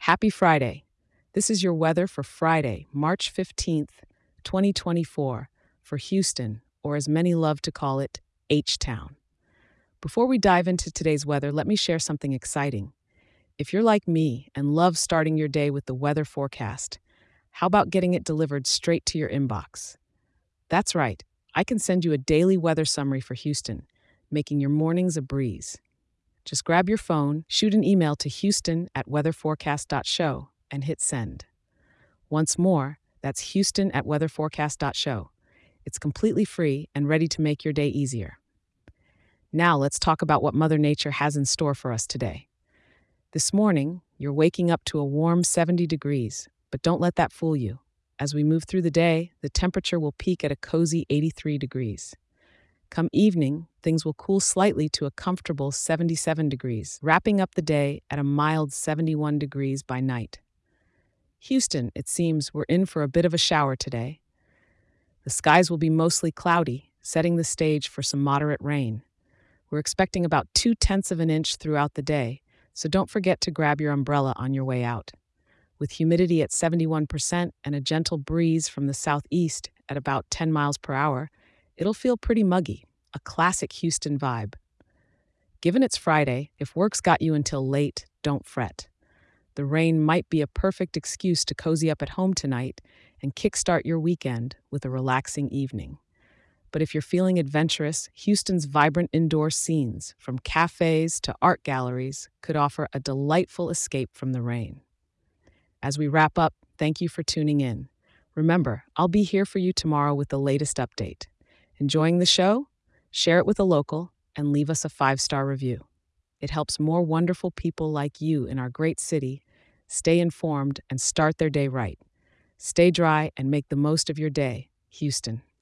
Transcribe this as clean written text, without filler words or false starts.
Happy Friday. This is your weather for Friday, March 15th, 2024, for Houston, or as many love to call it, H-Town. Before we dive into today's weather, let me share something exciting. If you're like me and love starting your day with the weather forecast, how about getting it delivered straight to your inbox? That's right, I can send you a daily weather summary for Houston, making your mornings a breeze. Just grab your phone, shoot an email to houston@weatherforecast.show, and hit send. Once more, that's houston@weatherforecast.show. It's completely free and ready to make your day easier. Now let's talk about what Mother Nature has in store for us today. This morning, you're waking up to a warm 70 degrees, but don't let that fool you. As we move through the day, the temperature will peak at a cozy 83 degrees. Come evening, things will cool slightly to a comfortable 77 degrees, wrapping up the day at a mild 71 degrees by night. Houston, it seems we're in for a bit of a shower today. The skies will be mostly cloudy, setting the stage for some moderate rain. We're expecting about 0.2 of an inch throughout the day, so don't forget to grab your umbrella on your way out. With humidity at 71% and a gentle breeze from the southeast at about 10 miles per hour, it'll feel pretty muggy, a classic Houston vibe. Given it's Friday, if work's got you until late, don't fret. The rain might be a perfect excuse to cozy up at home tonight and kickstart your weekend with a relaxing evening. But if you're feeling adventurous, Houston's vibrant indoor scenes, from cafes to art galleries, could offer a delightful escape from the rain. As we wrap up, thank you for tuning in. Remember, I'll be here for you tomorrow with the latest update. Enjoying the show? Share it with a local and leave us a 5-star review. It helps more wonderful people like you in our great city stay informed and start their day right. Stay dry and make the most of your day, Houston.